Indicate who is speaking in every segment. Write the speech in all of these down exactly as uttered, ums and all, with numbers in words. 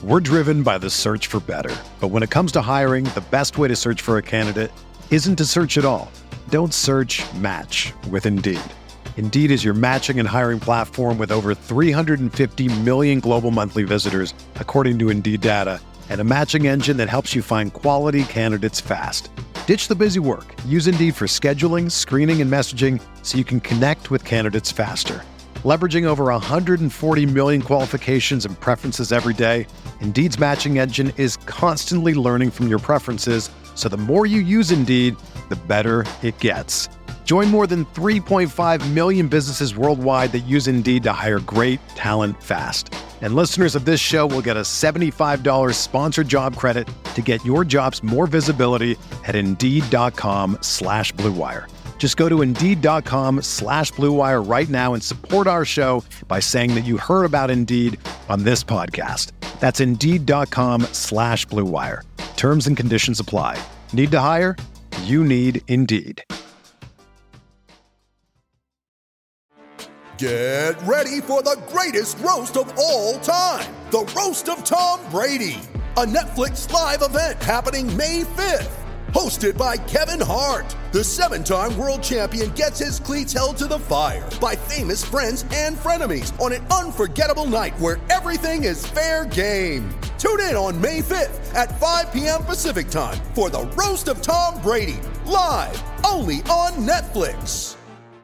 Speaker 1: We're driven by the search for better. But when it comes to hiring, the best way to search for a candidate isn't to search at all. Don't search, match with Indeed. Indeed is your matching and hiring platform with over three hundred fifty million global monthly visitors, according to Indeed data, and a matching engine that helps you find quality candidates fast. Ditch the busy work. Use Indeed for scheduling, screening, and messaging so you can connect with candidates faster. Leveraging over one hundred forty million qualifications and preferences every day, Indeed's matching engine is constantly learning from your preferences, so the more you use Indeed, the better it gets. Join more than three point five million businesses worldwide that use Indeed to hire great talent fast. And listeners of this show will get a seventy-five dollars sponsored job credit to get your jobs more visibility at Indeed.com slash Blue Wire. Just go to Indeed.com slash Blue Wire right now and support our show by saying that you heard about Indeed on this podcast. That's Indeed.com slash Blue Wire. Terms and conditions apply. Need to hire? You need Indeed.
Speaker 2: Get ready for the greatest roast of all time, the Roast of Tom Brady, a Netflix live event happening May fifth. Hosted by Kevin Hart, the seven-time world champion gets his cleats held to the fire by famous friends and frenemies on an unforgettable night where everything is fair game. Tune in on May fifth at five p.m. Pacific time for the Roast of Tom Brady, live only on Netflix.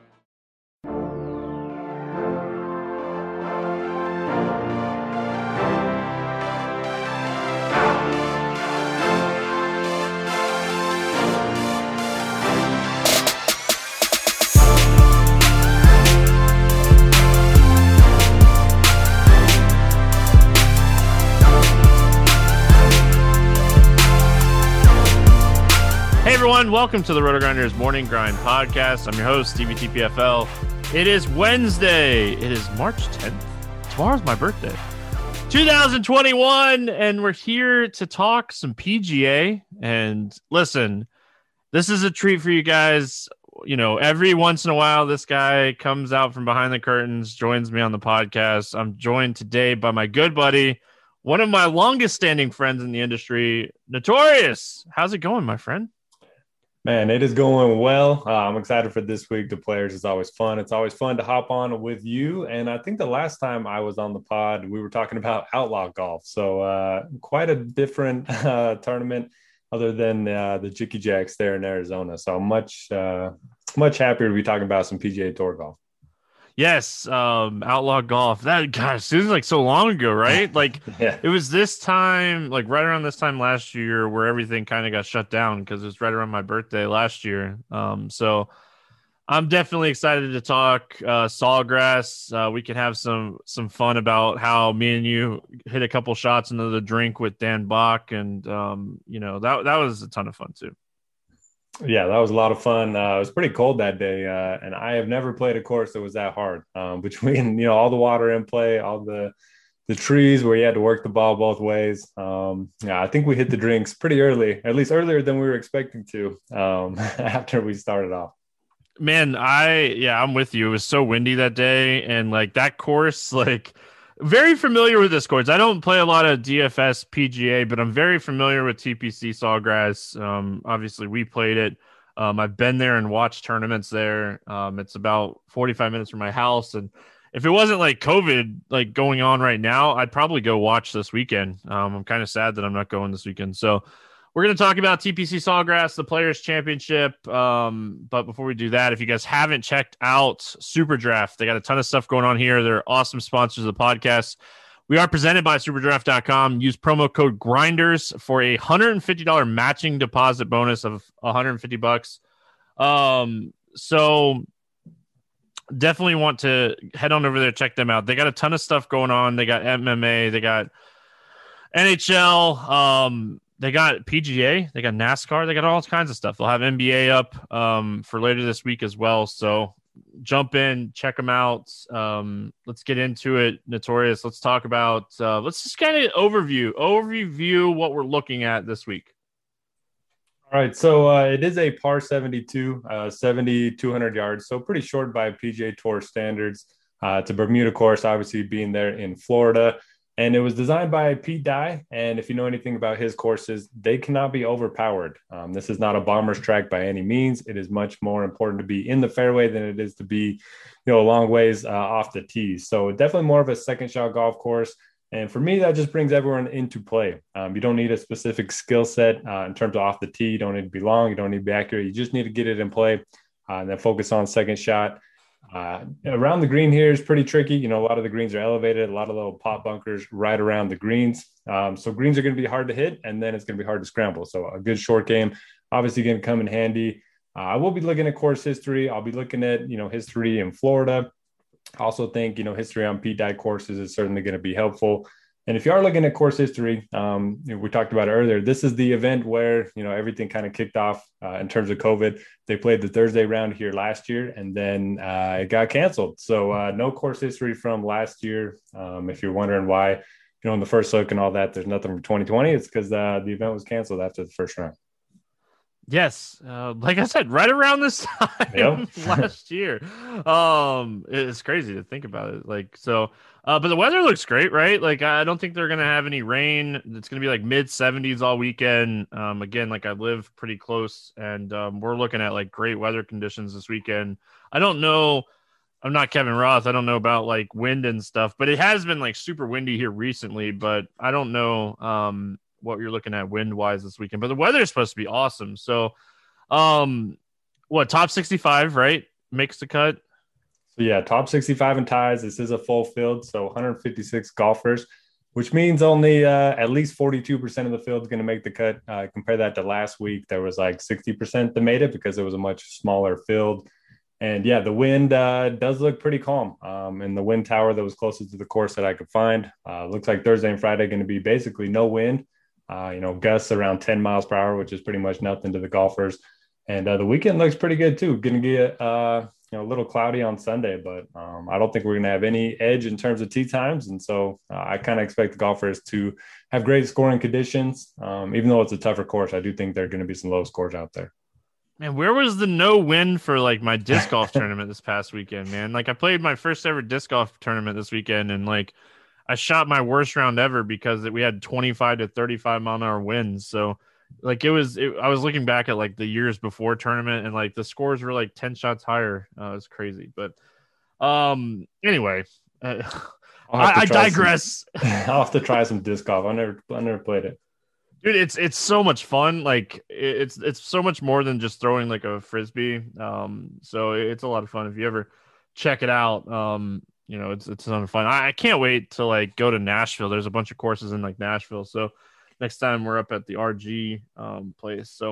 Speaker 3: Hey everyone, welcome to the RotoGrinders Morning Grind Podcast. I'm your host, Stevie T P F L. It is Wednesday. It is March tenth. Tomorrow's my birthday. two thousand twenty-one, and we're here to talk some P G A. And listen, this is a treat for you guys. You know, every once in a while, this guy comes out from behind the curtains, joins me on the podcast. I'm joined today by my good buddy, one of my longest standing friends in the industry, Notorious. How's it going, my friend?
Speaker 4: Man, it is going well. Uh, I'm excited for this week. The players is always fun. It's always fun to hop on with you. And I think the last time I was on the pod, we were talking about outlaw golf. So uh, quite a different uh, tournament other than uh, the Jicky Jacks there in Arizona. So much, uh, much happier to be talking about some P G A Tour golf.
Speaker 3: Yes, um, outlaw golf. That gosh, it seems like so long ago, right? Like
Speaker 4: yeah.
Speaker 3: It was this time, like right around this time last year, where everything kind of got shut down because it was right around my birthday last year. Um, so I'm definitely excited to talk uh, Sawgrass. Uh, we can have some some fun about how me and you hit a couple shots into the drink with Dan Bach, and um, you know that that was a ton of fun too.
Speaker 4: Yeah, that was a lot of fun. Uh, it was pretty cold that day, uh, and I have never played a course that was that hard. Um, between you know all the water in play, all the the trees where you had to work the ball both ways. Um, yeah, I think we hit the drinks pretty early, at least earlier than we were expecting to. Um, after we started off,
Speaker 3: man, I yeah, I'm with you. It was so windy that day, and like that course, like. Very familiar with this course. I don't play a lot of D F S P G A, but I'm very familiar with T P C Sawgrass. Um, obviously, we played it. Um, I've been there and watched tournaments there. Um, it's about forty-five minutes from my house. And if it wasn't like COVID like going on right now, I'd probably go watch this weekend. Um, I'm kind of sad that I'm not going this weekend. So we're going to talk about T P C Sawgrass, the Players Championship. Um, but before we do that, if you guys haven't checked out Super Draft, they got a ton of stuff going on here. They're awesome sponsors of the podcast. We are presented by super draft dot com. Use promo code GRINDERS for a one hundred fifty dollars matching deposit bonus of one hundred fifty bucks. Um, so definitely want to head on over there, check them out. They got a ton of stuff going on. They got M M A, they got N H L, um, they got P G A, they got NASCAR, they got all kinds of stuff. They'll have N B A up um, for later this week as well. So jump in, check them out. Um, let's get into it. Notorious. Let's talk about, uh, let's just kind of overview, overview what we're looking at this week.
Speaker 4: All right. So uh, it is a par seventy-two, uh, seventy, two hundred yards. So pretty short by P G A Tour standards. Uh, it's a Bermuda course, obviously being there in Florida. And it was designed by Pete Dye. And if you know anything about his courses, they cannot be overpowered. Um, this is not a bomber's track by any means. It is much more important to be in the fairway than it is to be, you know, a long ways uh, off the tees. So definitely more of a second shot golf course. And for me, that just brings everyone into play. Um, you don't need a specific skill set uh, in terms of off the tee. You don't need to be long. You don't need to be accurate. You just need to get it in play uh, and then focus on second shot. Uh, around the green here is pretty tricky. You know, a lot of the greens are elevated, a lot of little pot bunkers right around the greens. Um, so greens are going to be hard to hit, and then it's going to be hard to scramble. So a good short game, obviously going to come in handy. Uh, I will be looking at course history. I'll be looking at, you know, history in Florida. I also think, you know, history on Pete Dye courses is certainly going to be helpful. And if you are looking at course history, um, you know, we talked about it earlier, this is the event where, you know, everything kind of kicked off uh, in terms of COVID. They played the Thursday round here last year, and then uh, it got canceled. So uh, no course history from last year. Um, if you're wondering why, you know, in the first look and all that, there's nothing from twenty twenty. It's because uh, the event was canceled after the first round.
Speaker 3: Yes, uh, like I said, right around this time yep. last year. Um, it's crazy to think about it. Like so, uh, but the weather looks great, right? Like I don't think they're gonna have any rain. It's gonna be like mid seventies all weekend. Um, again, like I live pretty close, and um, we're looking at like great weather conditions this weekend. I don't know. I'm not Kevin Roth. I don't know about like wind and stuff, but it has been like super windy here recently. But I don't know. Um. what you're looking at wind wise this weekend, but the weather is supposed to be awesome. So, um, what top sixty-five, right? Makes the cut.
Speaker 4: So yeah, top sixty-five in ties. This is a full field. So one hundred fifty-six golfers, which means only uh, at least forty-two percent of the field is going to make the cut. Uh, compare that to last week. There was like sixty percent that made it because it was a much smaller field. And yeah, the wind uh, does look pretty calm. Um, and the wind tower that was closest to the course that I could find, uh, looks like Thursday and Friday going to be basically no wind. Uh, you know, gusts around ten miles per hour, which is pretty much nothing to the golfers. And uh, the weekend looks pretty good too. Going to get uh, you know, a little cloudy on Sunday, but um, I don't think we're going to have any edge in terms of tee times. And so uh, I kind of expect the golfers to have great scoring conditions. Um, even though it's a tougher course, I do think there are going to be some low scores out there.
Speaker 3: Man, where was the no win for like my disc golf tournament this past weekend, man? Like I played my first ever disc golf tournament this weekend, and like I shot my worst round ever because we had twenty-five to thirty-five mile an hour winds. So like it was, it, I was looking back at like the years before tournament, and like the scores were like ten shots higher. Uh, it was crazy. But um, anyway, uh, I, I digress.
Speaker 4: Some, I'll have to try some disc golf. I never, I never played it.
Speaker 3: Dude, it's it's so much fun. Like it's it's so much more than just throwing like a frisbee. Um, so it's a lot of fun if you ever check it out. Um, you know, it's it's a ton of fun. I, I can't wait to like go to Nashville. There's a bunch of courses in like Nashville. So next time we're up at the R G um, place. So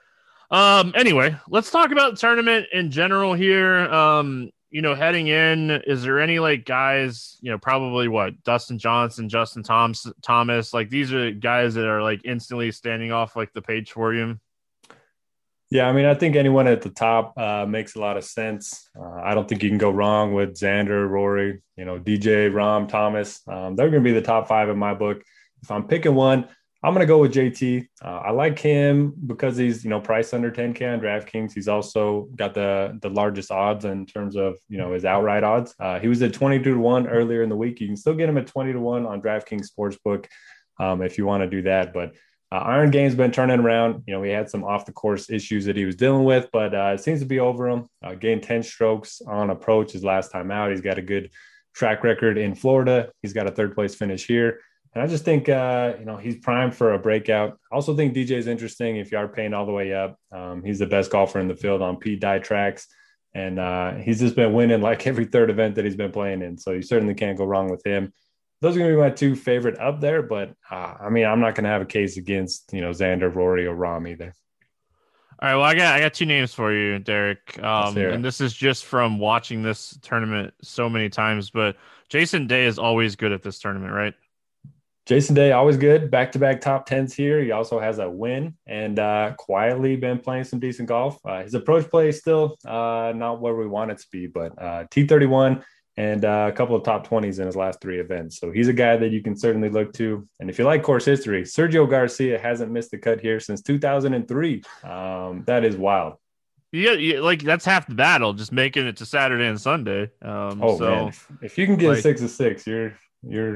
Speaker 3: um, anyway, let's talk about the tournament in general here. Um, you know, heading in, is there any like guys, you know, probably what Dustin Johnson, Justin Thomas, Thomas, like these are guys that are like instantly standing off like the page for you?
Speaker 4: Yeah, I mean, I think anyone at the top uh, makes a lot of sense. Uh, I don't think you can go wrong with Xander, Rory, you know, D J, Rahm, Thomas. Um, they're going to be the top five in my book. If I'm picking one, I'm going to go with J T. Uh, I like him because he's, you know, priced under ten K on DraftKings. He's also got the the largest odds in terms of, you know, his outright odds. Uh, he was at twenty-two to one earlier in the week. You can still get him at twenty to one on DraftKings Sportsbook um, if you want to do that. But Uh, Iron Game's been turning around. You know, he had some off-the-course issues that he was dealing with, but uh, it seems to be over him. Uh, gained ten strokes on approach his last time out. He's got a good track record in Florida. He's got a third-place finish here. And I just think, uh, you know, he's primed for a breakout. I also think D J is interesting if you are paying all the way up. Um, he's the best golfer in the field on Pete Dye tracks. And uh, he's just been winning like every third event that he's been playing in. So you certainly can't go wrong with him. Those are going to be my two favorite up there, but uh, I mean, I'm not going to have a case against, you know, Xander, Rory, or Rahm either.
Speaker 3: All right, well, I got I got two names for you, Derek, um, and this is just from watching this tournament so many times. But Jason Day is always good at this tournament, right?
Speaker 4: Jason Day, always good. Back-to-back top tens here. He also has a win and uh, quietly been playing some decent golf. Uh, his approach play is still uh, not where we want it to be, but uh, T thirty-one. And uh, a couple of top twenties in his last three events. So he's a guy that you can certainly look to. And if you like course history, Sergio Garcia hasn't missed a cut here since two thousand three. Um, that is wild.
Speaker 3: Yeah, yeah, like that's half the battle, just making it to Saturday and Sunday. Um,
Speaker 4: oh,
Speaker 3: so,
Speaker 4: man. If, if you can get
Speaker 3: like,
Speaker 4: a six of six, you're you're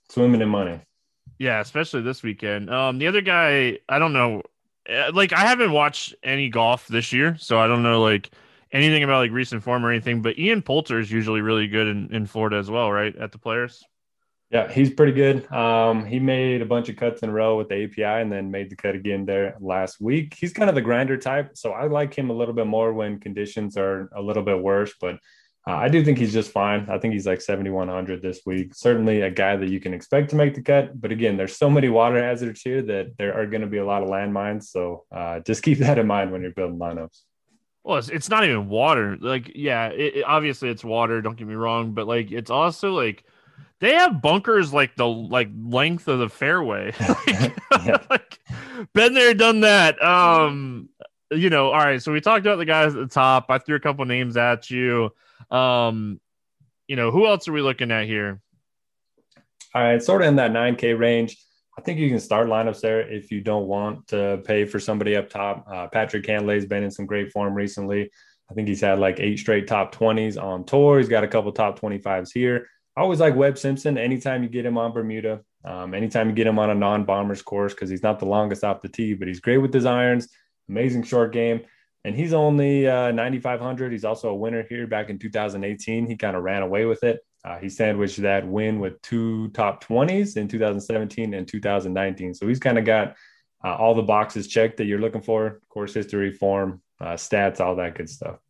Speaker 4: Swimming in money.
Speaker 3: Yeah, especially this weekend. Um, the other guy, I don't know. Uh, Like, I haven't watched any golf this year, so I don't know like anything about like recent form or anything. But Ian Poulter is usually really good in, in Florida as well, right? At the Players.
Speaker 4: Yeah, he's pretty good. Um, he made a bunch of cuts in a row with the A P I and then made the cut again there last week. He's kind of the grinder type, so I like him a little bit more when conditions are a little bit worse. But uh, I do think he's just fine. I think he's like seventy-one hundred this week. Certainly a guy that you can expect to make the cut. But again, there's so many water hazards here that there are going to be a lot of landmines. So uh, just keep that in mind when you're building lineups.
Speaker 3: Well, it's, it's not even water. Like, yeah, it, it- obviously it's water. Don't get me wrong, but like it's also like they have bunkers like the like length of the fairway. like,
Speaker 4: Yeah.
Speaker 3: like, been there, done that. Um, you know. All right, so we talked about the guys at the top. I threw a couple names at you. Um, you know, who else are we looking at here?
Speaker 4: All right, sort of in that nine K range. I think you can start lineups there if you don't want to pay for somebody up top. Uh, Patrick Cantley's been in some great form recently. I think he's had like eight straight top twenties on tour. He's got a couple top twenty-fives here. I always like Webb Simpson anytime you get him on Bermuda, um, anytime you get him on a non-bombers course, because he's not the longest off the tee, but he's great with his irons, amazing short game. And he's only uh, ninety-five hundred. He's also a winner here back in two thousand eighteen. He kind of ran away with it. Uh, he sandwiched that win with two top twenties in two thousand seventeen and two thousand nineteen. So he's kind of got uh, all the boxes checked that you're looking for: course history, form, uh, stats, all that good stuff.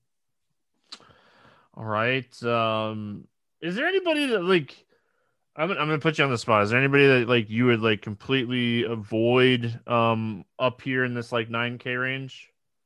Speaker 3: All right. Um, is there anybody that like I'm I'm gonna put you on the spot. Is there anybody that like you would like completely avoid um up here in this like nine K range?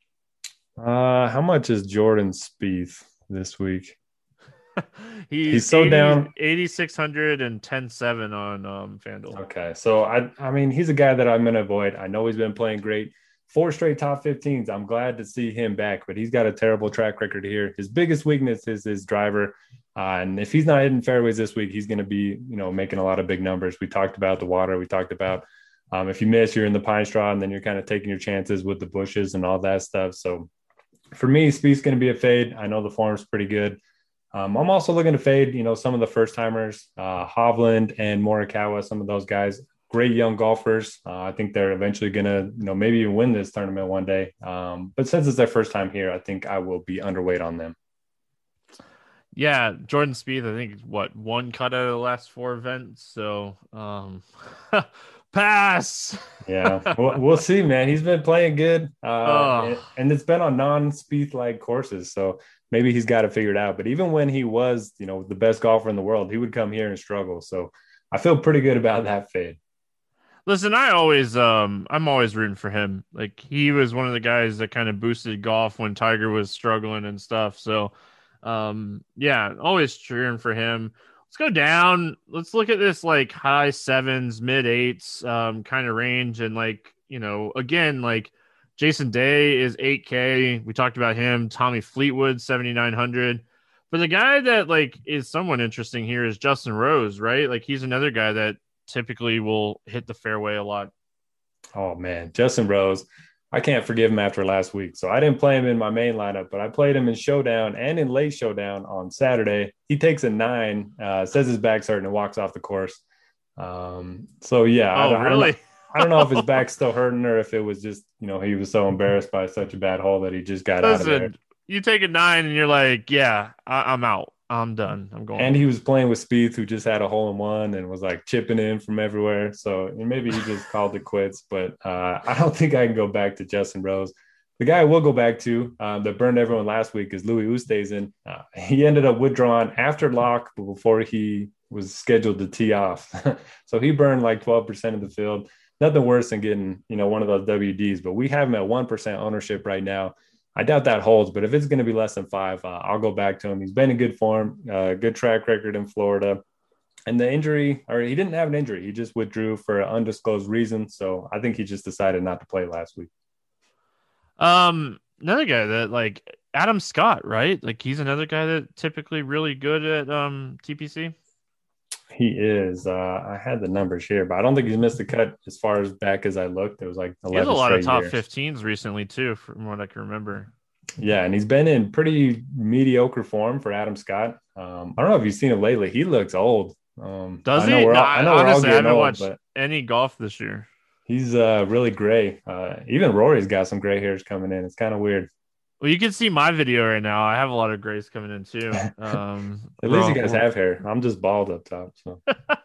Speaker 4: Uh, how much is Jordan Spieth this week?
Speaker 3: he's,
Speaker 4: He's so
Speaker 3: eighty
Speaker 4: down.
Speaker 3: eighty-six hundred and ten seven on um FanDuel.
Speaker 4: Okay, so I I mean he's a guy that I'm going to avoid. I know he's been playing great, four straight top fifteens. I'm glad to see him back, but he's got a terrible track record here. His biggest weakness is his driver, uh, and if he's not hitting fairways this week, he's going to be you know making a lot of big numbers. We talked about the water. We talked about um, if you miss, you're in the pine straw, and then you're kind of taking your chances with the bushes and all that stuff. So for me, Spieth's going to be a fade. I know the form's pretty good. Um, I'm also looking to fade, you know, some of the first timers, uh, Hovland and Morikawa, some of those guys, great young golfers. Uh, I think they're eventually going to, you know, maybe even win this tournament one day. Um, but since it's their first time here, I think I will be underweight on them.
Speaker 3: Yeah, Jordan Spieth, I think what one cut out of the last four events. So um pass.
Speaker 4: Yeah, we'll, we'll see, man. He's been playing good, uh,
Speaker 3: Oh.
Speaker 4: and, and it's been on non-Spieth like courses, so maybe he's got it figured out. But even when he was, you know, the best golfer in the world, he would come here and struggle. So I feel pretty good about that fade.
Speaker 3: Listen, I always um I'm always rooting for him. Like he was one of the guys that kind of boosted golf when Tiger was struggling and stuff. So um yeah, always cheering for him. Let's go down. Let's look at this like high sevens, mid eights um kind of range. And like, you know, again, like Jason Day is eight K. We talked about him. Tommy Fleetwood, seventy-nine hundred. But the guy that like is somewhat interesting here is Justin Rose, right? Like he's another guy that typically will hit the fairway a lot.
Speaker 4: Oh man, Justin Rose. I can't forgive him after last week. So I didn't play him in my main lineup, but I played him in Showdown and in late Showdown on Saturday. He takes a nine, uh, says his back's hurting and walks off the course. Um, so yeah.
Speaker 3: Oh,
Speaker 4: I, don't,
Speaker 3: really?
Speaker 4: I don't, I don't know if his back's still hurting or if it was just, you know, he was so embarrassed by such a bad hole that he just got out of there.
Speaker 3: Listen, you take a nine and you're like, yeah, I- I'm out. I'm done. I'm going.
Speaker 4: And he was playing with Spieth, who just had a hole in one and was like chipping in from everywhere. So maybe he just called it quits. But uh, I don't think I can go back to Justin Rose. The guy I will go back to uh, that burned everyone last week is Louis Oosthuizen. Uh, he ended up withdrawing after lock, but before he was scheduled to tee off. So he burned like twelve percent of the field. Nothing worse than getting, you know, one of those W Ds. But we have him at one percent ownership right now. I doubt that holds, but if it's going to be less than five, uh, I'll go back to him. He's been in good form, uh, good track record in Florida. And the injury, or he didn't have an injury. He just withdrew for an undisclosed reason. So I think he just decided not to play last week.
Speaker 3: Um, another guy that like Adam Scott, right? Like he's another guy that typically really good at um T P C.
Speaker 4: He is. Uh, I had the numbers here, but I don't think he's missed a cut as far as back as I looked. It was like
Speaker 3: He has
Speaker 4: eleven
Speaker 3: a lot of
Speaker 4: straight
Speaker 3: top
Speaker 4: years.
Speaker 3: fifteens recently too, from what I can remember.
Speaker 4: Yeah, and he's been in pretty mediocre form for Adam Scott. Um, I don't know if you've seen him lately. He looks old. Um,
Speaker 3: Does
Speaker 4: I know
Speaker 3: he?
Speaker 4: we're
Speaker 3: No,
Speaker 4: all, I
Speaker 3: I,
Speaker 4: know we're all
Speaker 3: honestly, I
Speaker 4: getting
Speaker 3: haven't
Speaker 4: old,
Speaker 3: watched
Speaker 4: but
Speaker 3: any golf this year.
Speaker 4: he's uh, really gray. Uh, even Rory's got some gray hairs coming in. It's kind of weird.
Speaker 3: Well, you can see my video right now. I have a lot of grays coming in too. Um,
Speaker 4: At least you
Speaker 3: bro,
Speaker 4: guys have hair. I'm just bald up top. So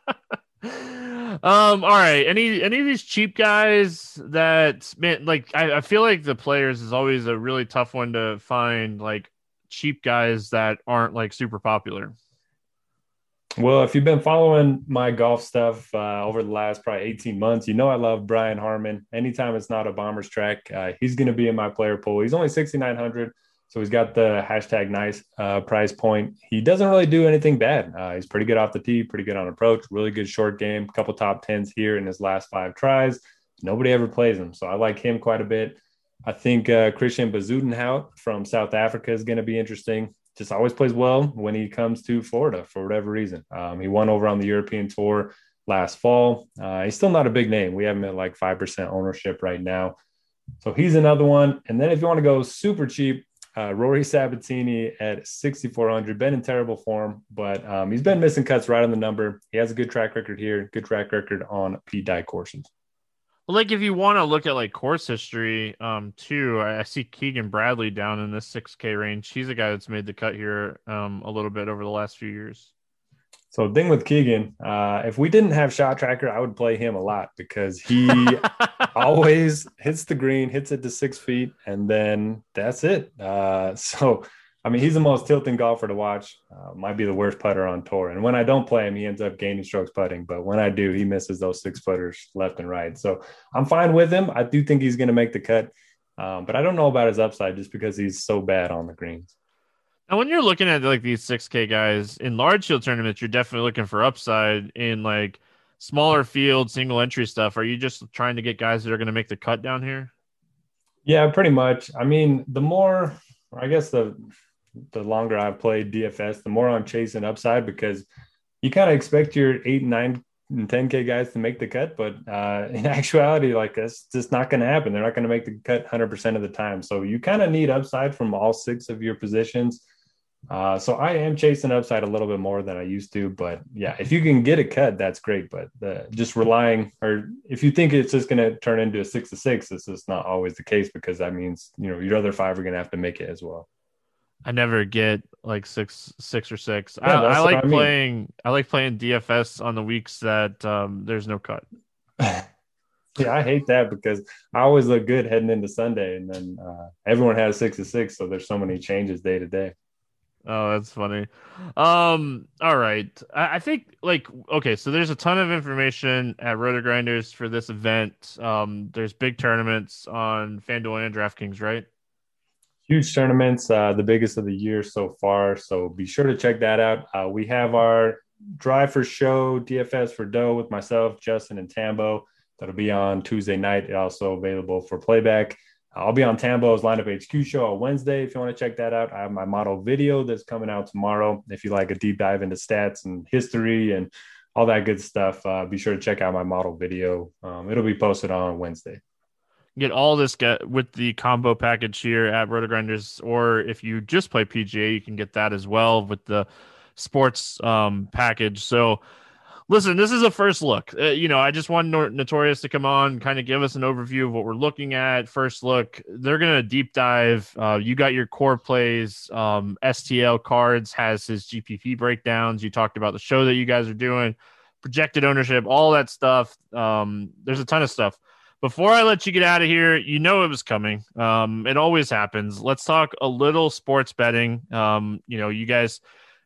Speaker 3: um, all right. Any any of these cheap guys that man, like I, I feel like the players is always a really tough one to find, like cheap guys that aren't like super popular.
Speaker 4: well, if you've been following my golf stuff uh, over the last probably eighteen months, you know I love Brian Harmon. Anytime it's not a Bombers track, uh, he's going to be in my player pool. He's only sixty-nine hundred, so he's got the hashtag nice uh, price point. He doesn't really do anything bad. Uh, he's pretty good off the tee, pretty good on approach, really good short game, a couple top tens here in his last five tries. Nobody ever plays him, so I like him quite a bit. I think uh, Christian Bezuidenhout from South Africa is going to be interesting. Just always plays well when he comes to Florida for whatever reason. Um, he won over on the European Tour last fall. Uh, he's still not a big name. We have him at like five percent ownership right now. So he's another one. And then if you want to go super cheap, uh, Rory Sabatini at sixty-four hundred, been in terrible form, but um, he's been missing cuts right on the number. He has a good track record here, good track record on P-Dye courses.
Speaker 3: Well, like if you want to look at like course history, um, too, I, I see Keegan Bradley down in this six K range. He's a guy that's made the cut here, um, a little bit over the last few years.
Speaker 4: So the thing with Keegan, uh, if we didn't have Shot Tracker, I would play him a lot because he always hits the green, hits it to six feet, and then that's it. Uh, so, I mean, he's the most tilting golfer to watch. Uh, might be the worst putter on tour. And when I don't play him, he ends up gaining strokes putting. But when I do, he misses those six footers left and right. So I'm fine with him. I do think he's going to make the cut. Um, but I don't know about his upside just because he's so bad on the greens.
Speaker 3: Now, when you're looking at like these six K guys in large field tournaments, you're definitely looking for upside. In like smaller field, single entry stuff, are you just trying to get guys that are going to make the cut down here? Yeah,
Speaker 4: pretty much. I mean, the more, I guess the the longer I've played D F S, the more I'm chasing upside because you kind of expect your eight, nine, and ten K guys to make the cut, but uh, in actuality, like that's just not going to happen. They're not going to make the cut one hundred percent of the time. So you kind of need upside from all six of your positions. Uh, so I am chasing upside a little bit more than I used to, but yeah, if you can get a cut, that's great. But the, just relying, or if you think it's just going to turn into a six to six, it's just not always the case because that means, you know, your other five are going to have to make it as well.
Speaker 3: I never get like six, six or six.
Speaker 4: Yeah,
Speaker 3: I, I like
Speaker 4: I mean.
Speaker 3: playing. I like playing D F S on the weeks that um, there's no cut.
Speaker 4: Yeah, I hate that because I always look good heading into Sunday, and then uh, everyone has six to six, so there's so many changes day to day.
Speaker 3: Oh, that's funny. Um, all right. I, I think like okay, so there's a ton of information at Roto Grinders for this event. Um, there's big tournaments on FanDuel and DraftKings, right?
Speaker 4: Huge tournaments, uh, the biggest of the year so far. So be sure to check that out. Uh, we have our Drive for Show D F S for Doe with myself, Justin, and Tambo. That'll be on Tuesday night. Also available for playback. I'll be on Tambo's Lineup H Q show on Wednesday if you want to check that out. I have my model video that's coming out tomorrow. If you like a deep dive into stats and history and all that good stuff, uh, be sure to check out my model video. Um, it'll be posted on Wednesday.
Speaker 3: Get all this get with the combo package here at Roto Grinders, or if you just play P G A, you can get that as well with the sports um, package. So listen, this is a first look. Uh, you know, I just want Notorious to come on, kind of give us an overview of what we're looking at. First look, they're going to deep dive. Uh, you got your core plays. Um, S T L Cards has his G P P breakdowns. You talked about the show that you guys are doing, projected ownership, all that stuff. Um, there's a ton of stuff. Before I let you get out of here, you know it was coming. Um, it always happens. Let's talk a little sports betting. Um, you know, you guys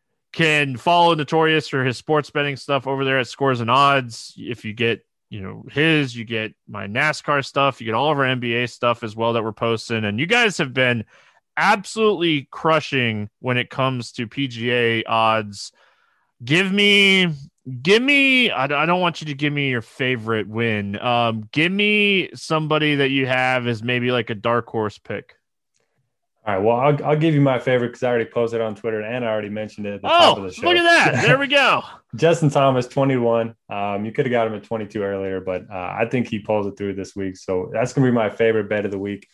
Speaker 3: can follow Notorious for his sports betting stuff over there at Scores and Odds. If you get, you know, his, you get my NASCAR stuff, you get all of our N B A stuff as well that we're posting. And you guys have been absolutely crushing when it comes to P G A odds. Give me, give me, I don't want you to give me your favorite win. Um, give me somebody that you have as maybe like a dark horse pick.
Speaker 4: All right, well, I'll, I'll give you my favorite because I already posted on Twitter and I already mentioned it at the
Speaker 3: oh,
Speaker 4: top of the show.
Speaker 3: Look at that. There we go.
Speaker 4: Justin Thomas, twenty-one. Um, you could have got him at twenty-two earlier, but uh, I think he pulls it through this week. So that's going to be my favorite bet of the week.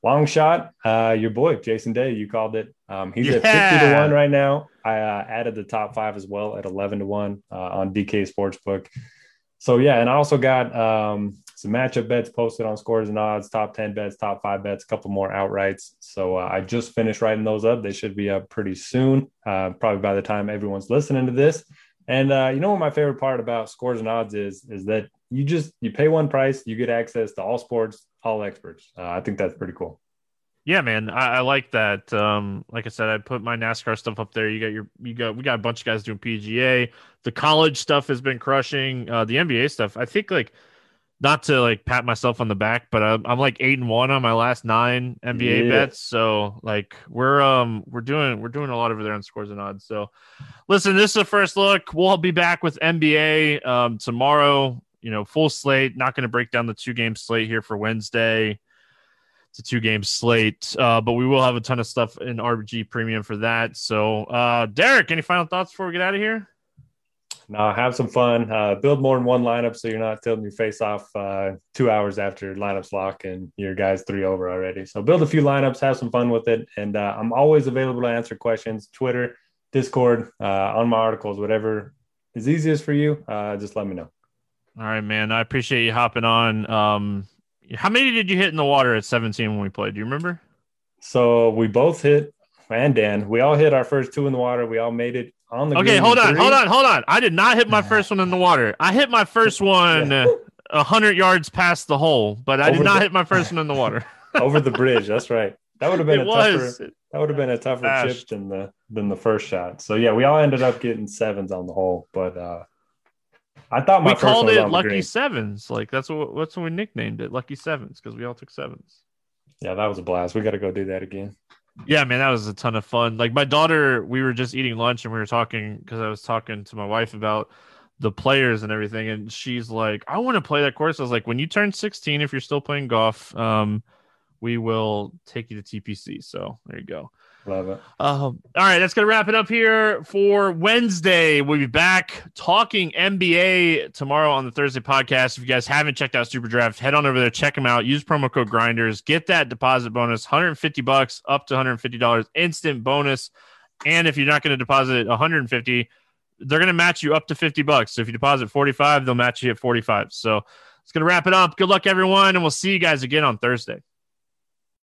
Speaker 4: long shot, uh, your boy, Jason Day, you called it. Um, he's
Speaker 3: yeah.
Speaker 4: at fifty to one right now. I uh, added the top five as well at eleven to one uh, on D K Sportsbook. So, yeah, and I also got um, some matchup bets posted on Scores and Odds, top ten bets, top five bets, a couple more outrights. So uh, I just finished writing those up. They should be up pretty soon, uh, probably by the time everyone's listening to this. And uh, you know what my favorite part about Scores and Odds is, is that you just you pay one price, you get access to all sports, all experts. Uh, I think that's pretty cool.
Speaker 3: Yeah, man, I, I like that. Um, like I said, I put my NASCAR stuff up there. You got your, you got, we got a bunch of guys doing P G A. The college stuff has been crushing. Uh, the N B A stuff, I think, like, not to like pat myself on the back, but I'm, I'm like eight and one on my last nine N B A yeah. bets. So like we're um we're doing we're doing a lot over there on Scores and Odds. So listen, this is the first look. We'll be back with N B A um tomorrow. You know, full slate. Not going to break down the two game slate here for Wednesday. It's a two game slate, uh, but we will have a ton of stuff in R B G Premium for that. So, uh, Derek, any final thoughts before we get out of here?
Speaker 4: No, have some fun. Uh, build more than one lineup so you're not tilting your face off uh, two hours after lineups lock and your guy's three over already. So build a few lineups, have some fun with it. And uh, I'm always available to answer questions, Twitter, Discord, uh, on my articles, whatever is easiest for you. Uh, just let me know.
Speaker 3: All right, man. I appreciate you hopping on. Um, how many did you hit in the water at seventeen when we played? Do you remember?
Speaker 4: So we both hit, and Dan, we all hit our first two in the water. We all made it on the
Speaker 3: Okay, hold on, three. hold on, hold on. I did not hit my first one in the water. I hit my first one a uh, hundred yards past the hole, but I Over did not the, hit my first one in the water.
Speaker 4: Over the bridge, that's right. That would have been
Speaker 3: it
Speaker 4: a
Speaker 3: was.
Speaker 4: tougher. That would have been a tougher
Speaker 3: Bashed.
Speaker 4: chip than the than the first shot. So yeah, we all ended up getting sevens on the hole, but uh, I thought my
Speaker 3: we
Speaker 4: first
Speaker 3: called
Speaker 4: one was
Speaker 3: it
Speaker 4: on
Speaker 3: Lucky
Speaker 4: the green.
Speaker 3: Sevens. Like that's what that's what we nicknamed it, Lucky Sevens, because we all took sevens.
Speaker 4: Yeah, that was a blast. We got to go do that again.
Speaker 3: Yeah, man, that was a ton of fun. Like my daughter, we were just eating lunch and we were talking because I was talking to my wife about the players and everything, and she's like, "I want to play that course." I was like, "When you turn sixteen, if you're still playing golf, um, we will take you to T P C." So there you go.
Speaker 4: Love it.
Speaker 3: Um, all right, that's gonna wrap it up here for Wednesday. We'll be back talking N B A tomorrow on the Thursday podcast. If you guys haven't checked out Super Draft, head on over there, check them out. Use promo code Grinders, get that deposit bonus, one hundred fifty bucks up to one hundred fifty dollars instant bonus. And if you're not going to deposit one hundred fifty, they're going to match you up to fifty bucks. So if you deposit forty-five, they'll match you at forty-five. So it's going to wrap it up. Good luck, everyone, and we'll see you guys again on Thursday.